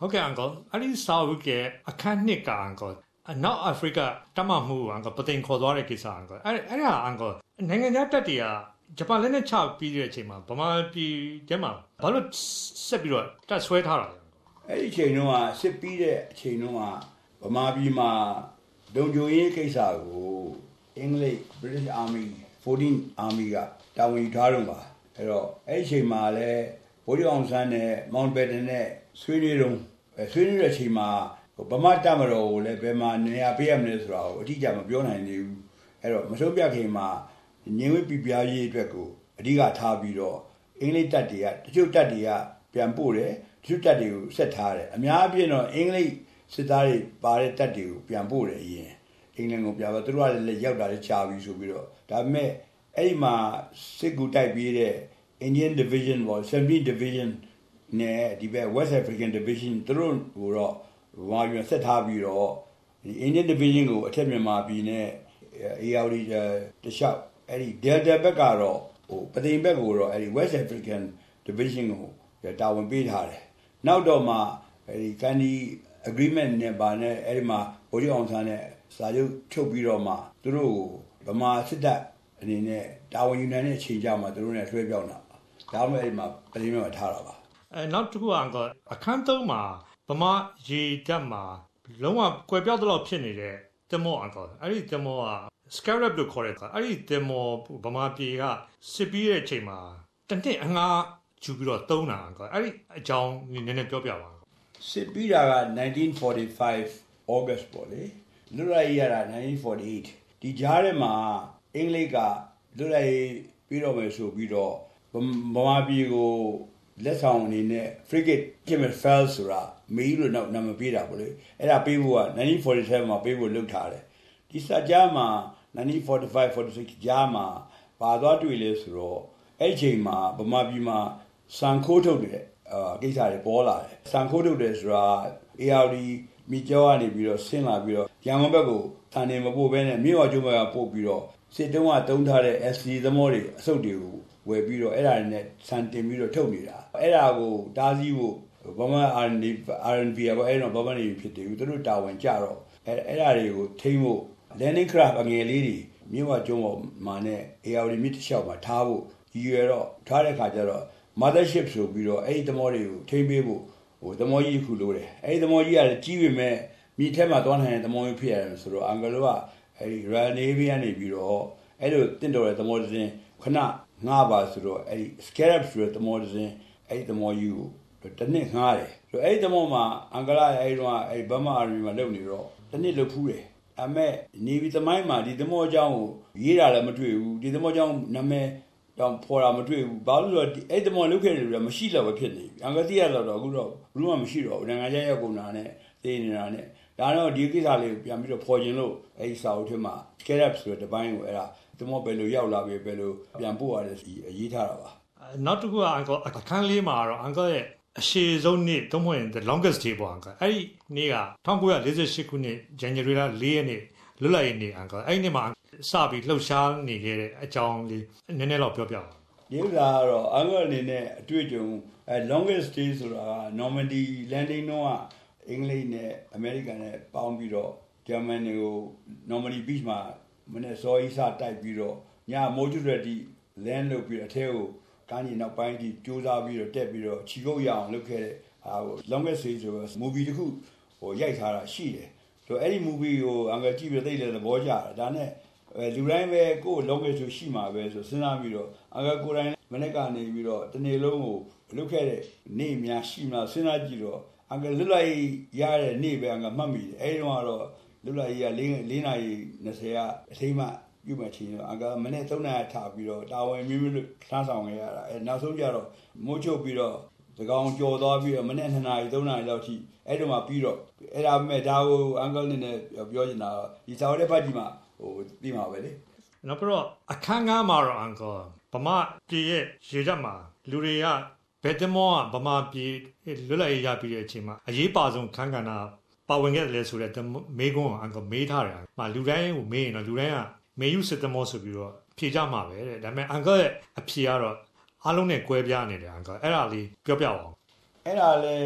Okay, uncle. Ali saw ke akan ni ka uncle. Now Africa tamamu uncle pating kodware kisa uncle. Ara uncle. Nengen tattia Japan lene cha pi chima. Bama pi jema. Balut sepiro. That's sweat hara. အဲ့ဒီချိန်တုန်းကစစ်ပြီးတဲ့အချိန်တုန်းကဗမာပြည်မှာလုံခြုံရေးကိစ္စကိုအင်္ဂလိပ် British Army 14 Army ကတာဝန်ယူထားတော့ပါအဲ့တော့အဲ့ဒီချိန်မှာလည်းဗိုလ်ချုပ်အောင်ဆန်းနဲ့ Mountbatten နဲ့ဆွေးနွေးတဲ့အချိန်မှာဗမာတပ်မတော်ကိုလည်းဘယ်မှာနေရာပေးရမလဲဆိုတာကိုအတိအကျမပြောနိုင်သေးဘူးအဲ့တော့မဆုံးပြခင်မှာငြိမ်ဝှက်ပြပြရေးအတွက်ကိုအဓိကထားပြီးတော့အင်္ဂလိပ်တပ်တွေကတချို့တပ်တွေကပြန်ပို့တယ်တချို့တပ်တွေကိုဆက်ထားတယ်အများအပြားတော့အင်္ဂလိပ်စစ်သားတွေပါတဲ့တပ်တွေကိုပြန်ပို့တယ်အရင်အင်္ဂလန်ကိုပြန်တော့သူတို့ကလည်းရောက်တာလည်းချာပြီးဆိုပြီးတော့ဒါပေမဲ့အဲ့ဒီမှာစစ်ကူတိုက်ပြီးတဲ့ Indian Division ပေါ့ 17 Division နဲ့ဒီဘက် West African Division သူတို့ကိုတော့ဘာပြောဆက်ထားပြီးတော့ဒီ Indian Division ကိုအထက်မြန်မာပြည်နဲ့ ARD တခြားအဲ့ဒီ Delta ဘက်ကတော့ပသိမ်ဘက်ကိုတော့အဲ့ဒီ West African Division ကိုတာဝန်ပေးထားတယ်နောက်တော့မှအဲ့ဒီ Candy agreement နဲ့ဗာနဲ့အဲ့ဒီမှာဗိုလ်ချုပ်အောင်ဆန်းနဲ့စာချုပ်ချုပ်ပြီးတော့မှသူတို့ကိုဗမာစစ်တပ်အနေနဲ့တာဝန်ယူနိုင်တဲ့အချိန်ကြမှာသူတို့နဲ့ဆွဲပြောင်းတာဒါမှမဟုတ်အဲ့ဒီမှာပြည်မှာထားတာပါနောက်တစ်ခုကအခန်းသုံးမှာဗမာရေတပ်မှာလုံးဝကွယ်ပြောက်တော့ဖြစ်နေတဲ့တင်မောအကောအဲ့ဒီတင်မောက scarab လို့ခေါ်တဲ့အဲ့ဒီတင်မောဗမာပြည်ကစစ်ပြီးတဲ့အချိန်မှာတနှစ်အငှားယူပြီးတော့သုံးတာအကောအဲ့ဒီအကြောင်းနည်းနည်းပြောပြပါစစ်ပြီးတာက1945 August ပေါ့လေလွတ်လပ်ရေးရတာ1948ဒီကြားထဲမှာအင်္ဂလိပ်ကလွတ်လပ်ရေးပြီးတော့မယ်ဆိုပြီးတော့ဗမာပြည်ကိုလက်ဆောင်အနေနဲ့ frigate Plymouth Fell ဆိုတာမေးလို့နာမည်ပေးတာပေါ့လေအဲ့ဒါပေးဖို့က1947မှာပေးဖို့လုပ်ထားတယ်ဒီစကြမှာ1945 46ကြားမှာပါသွားတွေ့လဲဆိုတော့အဲ့ချိန်မှာဗမာပြည်မှာစံခိုးထုတ်တယ်ကိစ္စတွေပေါ်လာတယ်စံခိုးထုတ်တယ်ဆိုတာ ARD မိကျောကနေပြီးတော့ဆင်းလာပြီးတော့ရန်ကုန်ဘက်ကိုဌာနေမပို့ဘဲနဲ့မြို့ဝကျုံးဘက်ကပို့ပြီးတော့စစ်တုံးကတုံးထားတဲ့ SC သမောတွေအစုပ်တွေကိုဝယ်ပြီးတော့အဲ့ဒါနဲ့စံတင်ပြီးတော့ထုတ်နေတာအဲ့ဒါကိုတားဆီးဖို့ဗမာ RNP ပေါ့အဲ့တော့ဗမာနေဖြစ်တယ်သူတို့တာဝန်ကြတော့အဲ့ဒါတွေကိုထိမ့်ဖို့ landing craft အငယ်လေးတွေမြို့ဝကျုံးပေါ်မှာနဲ့ ARD မြစ်တစ်လျှောက်မှာထားဖို့ရည်ရွယ်တော့ထားတဲ့ခါကျတော့ mothership ဆိုပြီးတော့အဲ့ဒီသမောတွေကိုထိမ့်ပေးဖို့သမောကြီးခုလို့တယ်အဲ့ဒီသမောကြီးကလည်းကြီးပေမဲ့မြေထဲမှာသွားနိုင်တဲ့သမောကြီးဖြစ်ရတယ်ဆိုတော့အင်္ဂလိပ်ကအဲ့ဒီ Royal Navy ကနေပြီးတော့အဲ့လိုတင့်တော်တဲ့သမောတစ်စင်းခဏငှားပါဆိုတော့အဲ့ဒီ scarab ဆိုတဲ့သမောတစ်စင်းအဲ့ဒီသမောကြီးကိုတစ်နှစ်ငှားတယ်ဆိုတော့အဲ့ဒီသမောမှာအင်္ဂလိပ်အဲ့ဒီတော့အဲ့ဗမာ army မှာလုပ်နေတော့တစ်နှစ်လုပ်ဖူးတယ်အမေနေဗီသမိုင်းမှာဒီသမောအကြောင်းကိုရေးတာလည်းမတွေ့ဘူးဒီသမောအကြောင်းနာမည်တောင်ဖော်တာမတွေ့ဘူးဘာလို့လဲဆိုတော့အဲ့ဒီသမောလုပ်ခဲ့တယ်လို့မရှိတော့ပဲဖြစ်နေပြီအင်္ဂလိပ်ကတော့အခုတော့ဘူးမှမရှိတော့ဘူးနိုင်ငံခြားရောက်ကုန်တာနဲ့သိနေတာနဲ့ဒါတော့ဒီကိစ္စလေးကိုပြန်ပြီးတော့ဖော်ခြင်းလို့အဲ့ဒီစာအုပ်ထဲမှာ scarab ဆိုတဲ့တပိုင်းကိုအဲ့ဒါသမောပဲလို့ရောက်လာပြီပဲလို့ပြန်ပို့ရတယ်ရေးထားတာပါနောက်တစ်ခုကအခန်းလေးမှာတော့အင်္ဂလိပ်ရဲ့အရှည်ဆုံးနေ့သုံးဖို့ရင် the longest day ပေါ့အင်္ဂလိပ်အဲ့ဒီနေ့က1948ခုနှစ် January 4 ရက်နေ့လွတ်လပ်ရေးနေ့အင်္ဂလိပ်အဲ့ဒီနေ့မှာစပြီးလှုပ်ရှားနေခဲ့တဲ့အကြောင်းလေးနည်းနည်းတော့ပြောပြပါဒီဥစ္စာကတော့အင်္ဂလိပ်အနေနဲ့အတွေ့အကြုံlongest day ဆိုတာက Normandy landing တော့အင်္ဂလိပ်နဲ့အမေရိကန်နဲ့ပေါင်းပြီးတော့ဂျာမန်တွေကို Normandy beach မှာမနေ့စောကြီးစတိုက်ပြီးတော့ညမိုးကျွတ်တဲ့ဒီ land လုပ်ပြီးအထဲကိုကမ်းခြေနောက်ပိုင်းထိကျိုးစားပြီးတော့တက်ပြီးတော့ခြေကုပ်ရအောင်လုပ်ခဲ့တဲ့ဟာကို longest day ဆိုတော့ movie တစ်ခုရိုက်ထားတာရှိတယ်ဆိုတော့အဲ့ဒီ movie ကိုအင်္ဂလိပ်ကြည့်ပြီးသိတဲ့သဘောကျတယ်ဒါနဲ့လူတိုင်းပဲကိုယ် longest ဆိုရှိမှာပဲဆိုစဉ်းစားပြီးတော့အင်္ဂလိပ်ကိုယ်တိုင်မနေ့ကနေပြီးတော့တနေ့လုံးကိုလုပ်ခဲ့တဲ့နေ့များရှိမှစဉ်းစားကြည့်တော့အင်္ဂလိပ်လွတ်လပ်ရေးရတဲ့နေ့ပဲအင်္ဂလိပ်မှတ်မိတယ်အဲဒီတော့ကတော့လွတ်လပ်ရေးက4နာရီ20ကအထိမ်းမှပြုမှချင်းတော့အင်္ဂလိပ်မနေ့3နာရီထားပြီးတော့တာဝန်မျိုးမျိုးထမ်းဆောင်ခဲ့ရတာနောက်ဆုံးကျတော့မိုးချုပ်ပြီးတော့သကောင်ကြော်သွားပြီးတော့မနေ့2နာရီ3နာရီလောက်ထိအဲ့တော့မှပြီးတော့အဲ့ဒါမဲ့ဒါကိုအင်္ဂလိပ်နဲ့ပြောချင်တာဒီစာအုပ်တဲ့ဘက်ကြီးမှာပြီးမှာပဲလေနောက်ပြီးတော့အခန်းကားမှာတော့အင်္ဂလိပ်ဗမာပြည်ရဲ့ရေတပ်မှာလူတွေကဘယ်တမောကဗမာပြည်လွတ်လပ်ရေးရပြီးတဲ့အချိန်မှာအရေးပါဆုံးခန်းကဏ္ဍပါဝင်ခဲ့တယ်လေဆိုတဲ့မေးခွန်းကိုအင်္ဂလိပ်မေးထားတယ်။လူတိုင်းကိုမေးရင်တော့လူတိုင်းကမေယူစစ်တမောဆိုပြီးတော့ဖြေကြမှာပဲတဲ့။ဒါပေမဲ့အင်္ဂလိပ်ရဲ့အဖြေကတော့အားလုံးနဲ့ကွဲပြားနေတယ်အင်္ဂလိပ်အဲ့ဒါလေးပြောပြပါဦး။အဲ့ဒါလေအ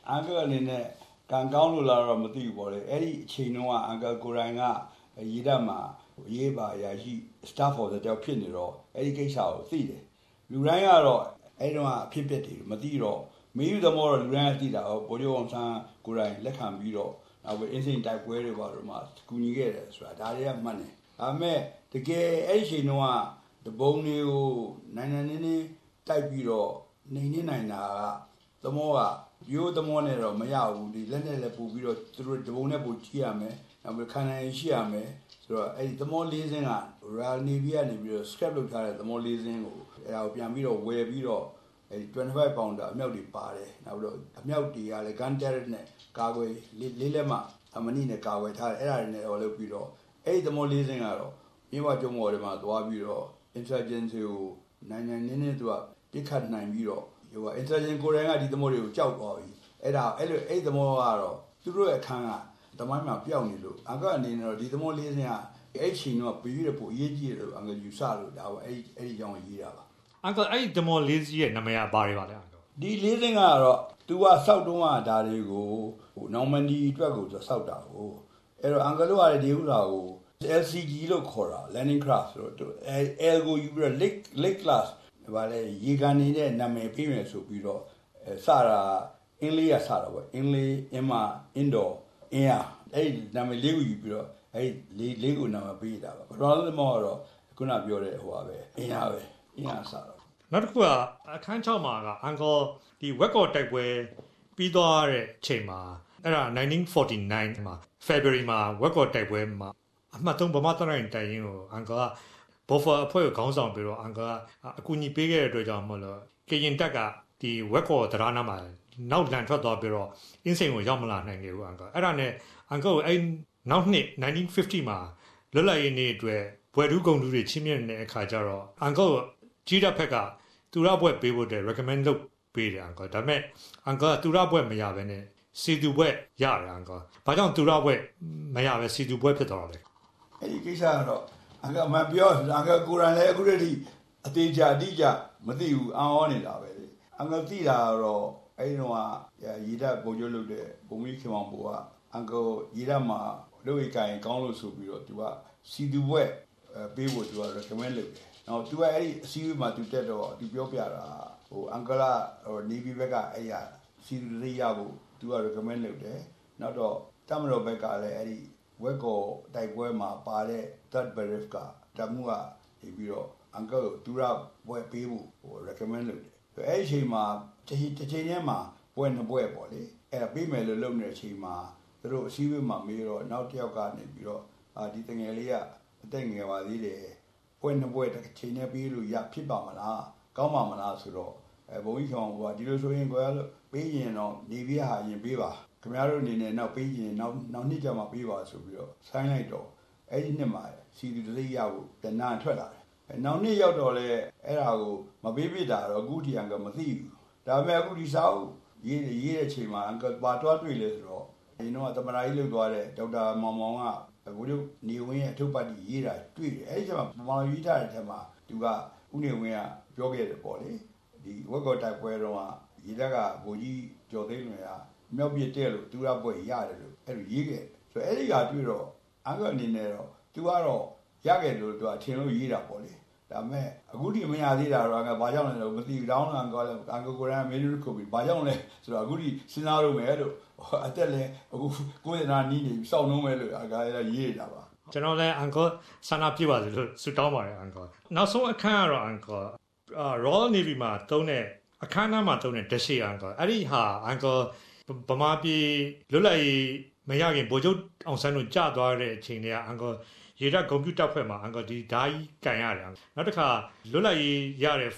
အန်ကယ်အနေနဲ့ကံကောင်းလို့လာတော့မသိဘူးပေါ့လေအဲ့ဒီအချိန်တုန်းကအန်ကယ်ကိုရိုင်းကရေတပ်မှာရေးပါရရှိ staff officer တောက်ဖြစ်နေတော့အဲ့ဒီကိစ္စကိုသိတယ်လူတိုင်းကတော့အဲ့တုန်းကအဖြစ်ဖြစ်တယ်မသိတော့မင်းယူသမောတော့လူတိုင်းကသိတာဗိုလ်ချုပ်အောင်ဆန်းကိုရိုင်းလက်ခံပြီးတော့နောက်ပြီးအင်းစိန်တိုက်ပွဲတွေပါတော့မှကူညီခဲ့တယ်ဆိုတာဒါတွေကမှတ်တယ်ဒါပေမဲ့တကယ်အဲ့ဒီအချိန်တုန်းကတပုံတွေကိုနိုင်နေတိုက်ပြီးတော့နေနိုင်တာကသမောကရိုးသမောနဲ့တော့မရဘူးဒီလက်နဲ့လည်းပို့ပြီးတော့သူတို့တပုံနဲ့ပို့ကြည့်ရမယ်နောက်ပြီးခန္ဓာရင်ရှိရမယ်ဆိုတော့အဲ့ဒီသမော၄စင်းက Royal Navy ကနေပြီးတော့ scrap လုပ်ထားတဲ့သမော၄စင်းကိုအဲ့ဒါကိုပြန်ပြီးတော့ဝယ်ပြီးတော့အဲ့ဒီ25 pounder အမြောက်တွေပါတယ်နောက်ပြီးတော့အမြောက်တွေကလည်း gun turret နဲ့ကာကွယ်လေးလက်မှအမနီနဲ့ကာကွယ်ထားတယ်အဲ့ဒါတွေနဲ့တော့လုပ်ပြီးတော့အဲ့ဒီသမော၄စင်းကတော့မြင်းဝကျုံမော်တွေမှာသွားပြီးတော့ insurgency ကိုနိုင်သူကပြစ်ခတ်နိုင်ပြီးတော့ဟိုက insurgent ကိုယ်တိုင်ကဒီသမောတွေကိုကြောက်သွားပြီအဲ့ဒါအဲ့သမောကတော့သူတို့ရဲ့အခန်းကတမိုင်းမှာပျောက်နေလို့အကအနေနဲ့တော့ဒီသမော၄စင်းကအဲ့ချိန်တော့ပြီးရဖို့အရေးကြီးတယ်လို့အင်္ဂလိပ်ယူဆလို့ဒါပါအဲ့ဒီကြောင့်ရေးတာပါအန်ကယ်အဲ့ဒီသမော၄စီးရဲ့နာမည်ကဘာတွေပါလဲအန်ကယ်ဒီ၄စင်းကတော့သူကစောက်တုံးကဒါတွေကိုဟိုနော်မန်ဒီအတွက်ကိုသူစောက်တာကိုအဲ့တော့အင်္ဂလိပ်ကလည်းဒီဥစ္စာကို LCG လို့ခေါ်တာ landing craft ဆိုတော့ L ကိုယူပြီးတော့ lake class ဘာလဲရေကန်နေတဲ့နာမည်ပေးမယ်ဆိုပြီးတော့စတာအင်္ဂလိပ်ကစတာပေါ့အင်္ဂလိပ်အမအင်ဒိုအင်ယာအဲ့ဒီနာမည်လေးကိုယူပြီးတော့အဲ့ဒီလေးကိုနာမည်ပေးတာပါပထမဆုံးတော့ခုနပြောတဲ့ဟိုပါပဲအင်ယာပဲအင်ယာစတာနောက်တစ်ခုကအခန်း6မှာကအန်ကယ်ဒီဝက်ကော်တိုက်ပွဲပြီးသွားတဲ့အချိန်မှာအဲ့ဒါ1949မှာ February မှာဝက်ကော်တိုက်ပွဲမှာအမှတ်3ဗမာတရိုင်းတိုင်ရင်ကိုအန်ကယ်ဘော်ဖာအဖွဲ့ကိုခေါင်းဆောင်ပြီးတော့အန်ကယ်အကူအညီပေးခဲ့တဲ့အတွက်ကြောင့်မလို့ကရင်တက်ကဒီဝက်ကော်တရားနာမှာနောက်လန်ထွက်သွားပြီးတော့အင်းစိန်ကိုရောက်မလာနိုင်ခဲ့ဘူးအန်ကယ်အဲ့ဒါနဲ့အန်ကယ်ကိုအဲ့နောက်နှစ်1950မှာလွတ်လပ်ရေးနေ့အတွက်ဘွယ်ထူးဂုဏ်ထူးတွေချင်းမြင့်တဲ့အခါကျတော့အန်ကယ်ကြီးတဲ့ဖက်ကသူရဘွဲ့ပေးဖို့တဲ့ recommend လုပ်ပေးတယ်အန်ကယ်ဒါပေမဲ့အန်ကယ်သူရဘွဲ့မရဘဲနဲ့စီတူဘွဲ့ရတယ်အန်ကယ်ဘာကြောင့်သူရဘွဲ့မရဘဲစီတူဘွဲ့ဖြစ်သွားတယ်အဲ့ဒီကိစ္စကတော့အန်ကယ်မပြောအန်ကယ်ကိုရန်လည်းအခုတည်းအသေးချာအတိကျမသိဘူးအံ့ဩနေတာပဲလေအန်ကယ်သိတာတော့အဲ့ဒီတော့ရေတပ်ပုံကျုပ်လုပ်တဲ့ဘုံမီခင်မောင်ဘိုကအန်ကယ်ရေတပ်မှာလုပ်ရကိုင်ကောင်းလို့ဆိုပြီးတော့သူကစီတူဘွဲ့ပေးဖို့သူက recommend လုပ်တယ်နော်သူကအဲ့ဒီအစည်းအဝေးမှာသူတက်တော့သူပြောပြတာဟိုအန်ကလာဟို Navy ဘက်ကအဲ့ရစီတူတွေရဖို့သူက recommend လုပ်တယ်နောက်တော့တမတော်ဘက်ကလည်းအဲ့ဒီဝက်ကောတိုက်ပွဲမှာပါတဲ့ third barracks ကတမှုကနေပြီးတော့အန်ကယ်သူရဘွဲ့ပေးဖို့ဟို recommend လုပ်တယ်အဲ့ဒီအချိန်မှာတစ်ချိန်ထဲမှာဘွဲ့နှစ်ဘွဲ့ပေါ့လေအဲ့ဒါပေးမယ်လို့လုပ်နေတဲ့အချိန်မှာသူတို့အစည်းအဝေးမှာမေးတော့နောက်တစ်ယောက်ကနေပြီးတော့ဒီတငယ်လေးကအသက်ငယ်ပါသေးတယ်ဘွဲ့နှစ်ဘွဲ့တစ်ချိန်နဲ့ပေးလို့ရဖြစ်ပါမလားကောင်းပါမလားဆိုတော့ဘုံကြီးကောင်ကဒီလိုဆိုရင်ကိုရလို့ပေးရင်တော့နေပြဟာရင်ပေးပါခင်ဗျားတို့အနေနဲ့နောက်ပေးရင်နောက်နှစ်ကြာမှပေးပါဆိုပြီးတော့ဆိုင်းလိုက်တော့အဲ့ဒီနှစ်မှာစီတူတလေးရဖို့တဏှာထွက်လာတယ်နောက်နှစ်ရောက်တော့လဲအဲ့ဒါကိုမပေးပြတာတော့အခုဒီအန်ကမသိဘူးဒါပေမဲ့အခုဒီစာအုပ်ရေးတဲ့အချိန်မှာအန်ကဘာတွားတွေ့လဲဆိုတော့ဒီတော့သမရာကြီးလှုပ်သွားတဲ့ဒေါက်တာမောင်မောင်ကဘုရားနေဝင်းရဲ့အထုပ်ပတ်ကြီးရေးတာတွေ့တယ်အဲ့ဒီချိန်မှာမောင်ရေးထားတဲ့အထက်မှာသူကဦးနေဝင်းကပြောခဲ့တယ်ပေါ့လေဒီဝက်ကော်တိုက်ပွဲတော့ရေတက်ကဘိုးကြီးကျော်သိန်းလွင်ကမြောက်ပြတဲ့လို့သူရပွဲရတယ်လို့အဲ့လိုရေးခဲ့ဆိုအဲ့ဒီကတွေ့တော့အန်ကအနေနဲ့တော့သူကတော့ရခဲ့လို့သူကထင်လို့ရေးတာပေါ့လေဒါပေမဲ့အခုဒီမရသေးတာတော့အန်ကဘာကြောင့်လဲတော့မသိဘူးတောင်းအန်ကအန်ကကိုရန်မင်းတို့ခုပြီးဘာကြောင့်လဲဆိုတော့အခုဒီစဉ်းစားလို့မယ်လို့အသက်လည်းအခုကိုယ်နာနီးနေစောင့်နှုံးမယ်လို့အန်ကရေးတာပါကျွန်တော်လည်းအန်ကဆန္ဒပြပါစေလို့ဆုတောင်းပါတယ်အန်ကနောက်ဆုံးအခန်းကတော့အန်ကRoyal Navy မှာတုံးတဲ့အခမ်းအနားမှာတုံးတဲ့ဒက်ရှေအန်ကအဲ့ဒီဟာအန်ကဗမာပြည်လွတ်လပ်ရေးမရခင်ဗိုလ်ချုပ်အောင်ဆန်းတို့ကြာသွားတဲ့အချိန်တွေကအန်ကရေတပ်ကွန်ပျူတာဖွဲ့မှာအန်ကဒီဓာကြီးကန်ရတယ်နောက်တစ်ခါလွတ်လပ်ရေးရတဲ့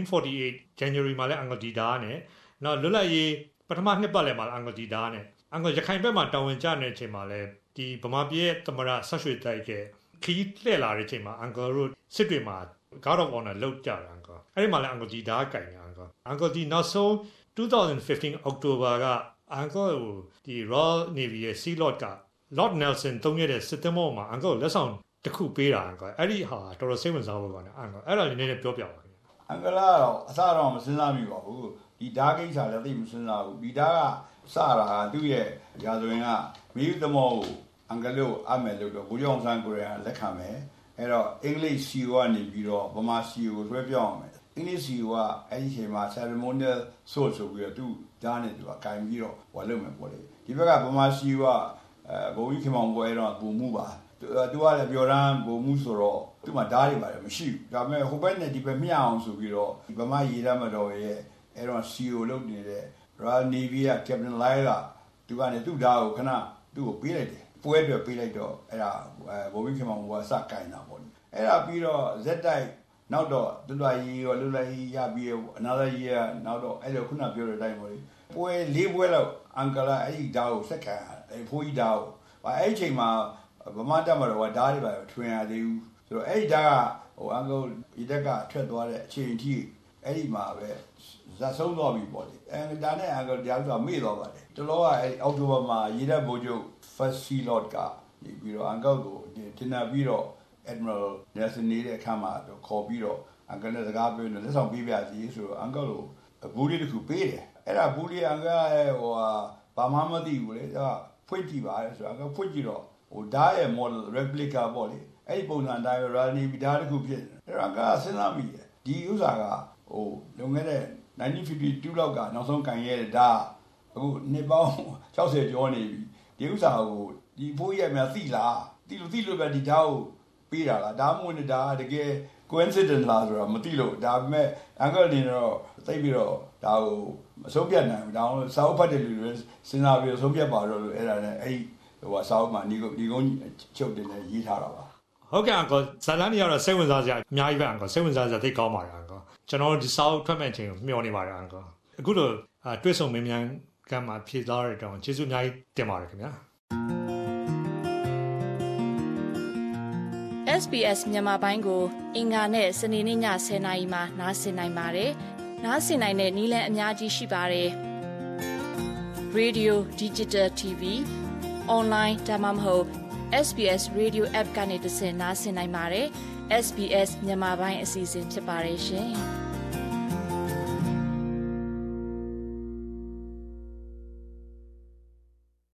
1948 January မှာလည်းအန်ကဒီဓာနဲ့နောက်လွတ်လပ်ရေးပထမနှစ်ပတ်လည်မှာအန်ကဒီဓာနဲ့အန်ကရခိုင်ဘက်မှာတာဝန်ကျနေတဲ့အချိန်မှာလည်းဒီဗမာပြည်ရဲ့သမရဆက်ရွှေတိုက်ကခီးလှည့်လာတဲ့အချိန်မှာအန်ကတို့စစ်တွေမှာGod of Honor လောက်ကြတာအန်ကအဲ့ဒီမှာလည်းအန်ကဒီဓာကန်ရအန်ကဒီနောက်ဆုံး2015 October ကအန်ကဒီ Royal Navy ရဲ့ Sea Lord က Lord Nelson တုံးခဲ့တဲ့စစ်သင်္ဘောမှာအန်ကလက်ဆောင်တစ်ခုပေးတာအန်ကအဲ့ဒီဟာတော်တော်စိတ်ဝင်စားဖို့ကောင်းတယ်အန်ကအဲ့ဒါလေးနည်းနည်းပြောပြပါခင်ဗျအင်္ဂလာတော့အစတော့မစဉ်းစားမိပါဘူးဒီဓာတ်ကိစ္စလည်းသိမစဉ်းစားဘူးဒီဓာတ်ကစတာကသူ့ရဲ့ရာဇဝင်ကမိသမောကိုအင်္ဂလိပ်အမယ်လို့တော့ဘူကြောင်ဆန်းကိုရလက်ခံမယ်အဲ့တော့အင်္ဂလိပ် CEO ကနေပြီးတော့ဗမာ CEO ကိုလွှဲပြောင်းအောင်မယ်အင်္ဂလိပ် CEO ကအဲ့ဒီချိန်မှာ ceremonial source ဆိုပြီးတော့သူဓာတ်နဲ့သူကကင်ပြီးတော့ဟောလုပ်မယ်ပေါ့လေဒီဘက်ကဗမာ CEO ကဘုံကြီးခင်မောင်ပွဲတော့ပုံမှုပါသူကလည်းပြောရန်ပုံမှုဆိုတော့သူ့မှာဓာတ်တွေပါတယ်မရှိဘူးဒါပေမဲ့ဟိုဘက်နဲ့ဒီဘက်မျှအောင်ဆိုပြီးတော့ဗမာရေတပ်မတော်ရဲ့အဲ့တော့ CEO လုပ်နေတဲ့ Royal Navy က Captain Lai ကသူကနေသူ့ဓာတ်ကိုခဏသူ့ကိုပေးလိုက်တယ်ပွဲတွေပေးလိုက်တော့အဲ့ဒါဘုံကြီးခင်မောင်ပွဲစကင်တာပေါ့အဲ့ဒါပြီးတော့ဇက်တိုက်နောက်တော့လွတ်လပ်ရေးရောလွတ်လပ်ရေးရပြီး another year နောက်တော့အဲ့လိုခုနပြောတဲ့အတိုင်းပေါ့လေပွဲ၄ပွဲလောက်အင်္ဂလာအဲ့ဒီဓာတ်ကိုစက်ခံအဲ့ဖိုးကြီးဓာတ်ကိုအဲ့ဒီချိန်မှာဗမာတပ်မတော်ကဓာတ်တွေပါထွင်ရသေးဘူးဆိုတော့အဲ့ဒီဓာတ်ကဟိုအင်္ဂလိပ်တက်ကထွက်သွားတဲ့အချိန်ထိအဲ့ဒီမှာပဲဇက်ဆုံးသွားပြီပေါ့လေအဲ့ဒါနဲ့အင်္ဂလိပ်ဓာတ်ကမေ့သွားပါတယ်တလောကအဲ့အောက်တိုဘာမှာရေတပ်ဗိုလ်ချုပ် First Sea Lord ကပြီးတော့အင်္ဂလိပ်ကိုတင်လာပြီးတော့ Admiral Nelson နေတဲ့အခါမှာခေါ်ပြီးတော့အင်္ဂလိပ်စကားပြောနေလက်ဆောင်ပေးပြစီဆိုတော့အင်္ဂလိပ်ကိုဘူးလေးတစ်ခုပေးတယ်အဲ့ဒါဘူးလေးအင်္ဂလိပ်ဟိုဘာမှမသိဘူးလေဖွင့်ကြည့်ပါလေဆိုတော့ဖွင့်ကြည့်တော့ဟိုဓာတ်ရဲ့ model replica ပေါ့လေအဲ့ဒီပုံစံတိုင်း Rani ဓာတ်တစ်ခုဖြစ်တယ်အဲ့ဒါကစဉ်းစားမိတယ်ဒီဥစ္စာကဟိုလွန်ခဲ့တဲ့1952လောက်ကနောက်ဆုံးကန်ရဲတဲ့ဓာတ်အခုနှစ်ပေါင်း60ကျော်နေပြီဒီဥစ္စာကိုဒီဖိုးရဲ့များသိလားသိလို့ပဲဒီဓာတ်ကိုပေးတာလားဒါမှမဟုတ်ဒါတကယ် coincidence လားဆိုတော့မသိလို့ဒါပေမဲ့အင်္ဂလိပ်နေတော့သိပြီးတော့ဒါကိုမဆုံးဖြတ်နိုင်ဘူးဒါအောင်စာအုပ်ဖတ်တဲ့လူတွေစဉ်းစားပြီးဆုံးဖြတ်ပါတော့လို့အဲ့ဒါနဲ့အဲ့ဟိုစာအုပ်မှာဒီကုန်းချုပ်တင်နေရေးထားတာပါဟုတ်ကဲ့အကောဇာလန်ကြီးကတော့စိတ်ဝင်စားစရာအများကြီးပဲအကောစိတ်ဝင်စားစရာသိကောင်းပါတယ်အကောကျွန်တော်ဒီစာအုပ်ထွက်မဲ့ချိန်ကိုမျှော်နေပါတယ်အကောအခုလိုတွေ့ဆုံမင်းများကမှဖြည့်သားရတဲ့တောင်ကျေးဇူးအများကြီးတင်ပါတယ်ခင်ဗျာ SBS မြန်မာပိုင်းကိုအင်္ဂါနဲ့စနေနေ့ည10:00နာရီမှနားဆင်နိုင်ပါတယ်။နားဆင်နိုင်တဲ့နည်းလမ်းအများကြီးရှိပါတယ်။ Radio Digital TV Online ဒါမှမဟုတ် SBS Radio App ကနေတဆင့်နားဆင်နိုင်ပါတယ်။ SBS မြန်မာပိုင်းအစီအစဉ်ဖြစ်ပါတယ်ရှင်။